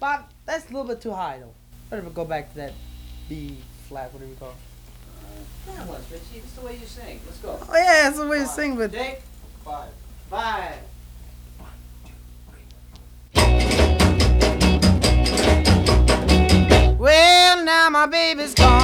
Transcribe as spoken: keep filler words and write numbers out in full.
five. That's a little bit too high though. Better go back to that B flat, whatever you call it. That was, Richie. That's the way you sing. Let's go. Oh yeah, that's the way you sing, but Take Five. five. well now my baby's gone.